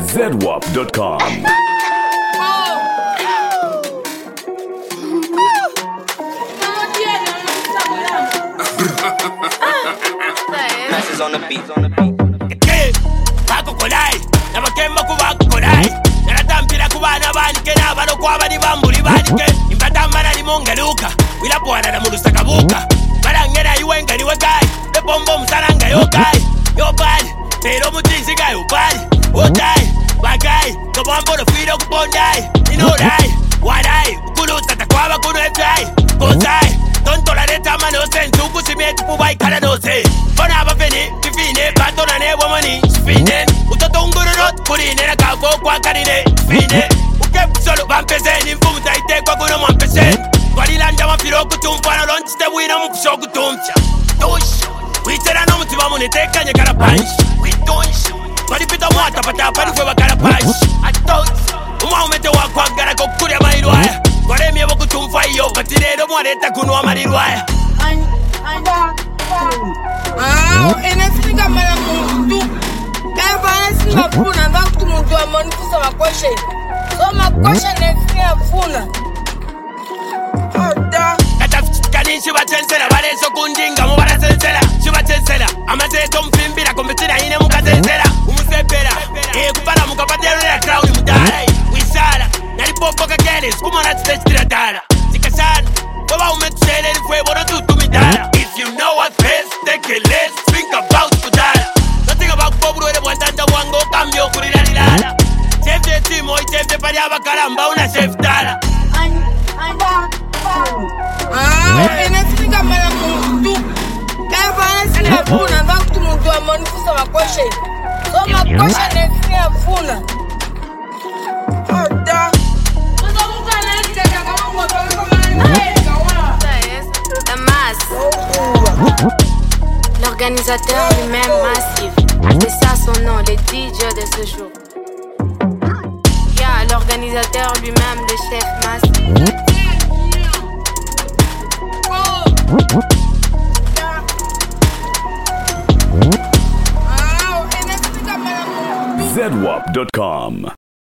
ZWAP.com. Masses on the beat. Bakukolai, nabakemba kubakukolai. Naratampira kubana banike nabano kwabali bambuli banike. Impatambana limongaluka, wilapwana na mulusakabuka. Barangena iwenga niwegai, the bombo msananga yokai. Yobali, pero mutinsiga yobali. Otai, bagai, kabambo no fido kupondai. Inodai, wadai, ukulusa takwaba kuno efai. Kozai, tonto la reta mano sensu kusimietu pubai kala nose. Bona abafeni, kifine, patona ne wamani. Spinen, utoto ungururot, kurine na kavo kwa karine. Spinen, ukep solo vampesen, infumuta ite kwa kuno mampesen. Walilanja mafiro kutumfana lonchite wina mufisho kutumcha. Tush, witera no mutima muneteka nyekara punch. We tunch, walipita mwata patapa nifwe wakara punch. Atoch, umaume wakwa gara kukuria mairwaya. Waremye wakutumfa iyo, katirero mwareta kunwa marirwaya. Inafika mara mungu kaya singa funa nga kumuntu wa moni kusa makoshe so makoshe nefika funa oda katafikani shibatensela baleso kundinga mubalasensela shibatensela amazeto mfimbira kombetina ine mukazensela umusepela kupala mukapadelera crowd mudala wisala nalipopoka genes kumona tstestira dala sikasana baba umetusele lifwe bono tutumidala. If you know what best, take a less, think about kudala. Nothing about Bobrode Wantanda Wango, Cambio, Kurilala. Chef de Timo, Chef de Pariaba Caramba, una chef dala. Inafika mara mungu kaya singa funa nga kumuntu wa moni kusa makoshe so makoshe nefika funa oda L'organisateur lui-même massif, c'est ça son nom, le DJ de ce jour. Yeah, l'organisateur lui-même, le chef massif. ZWAP.com.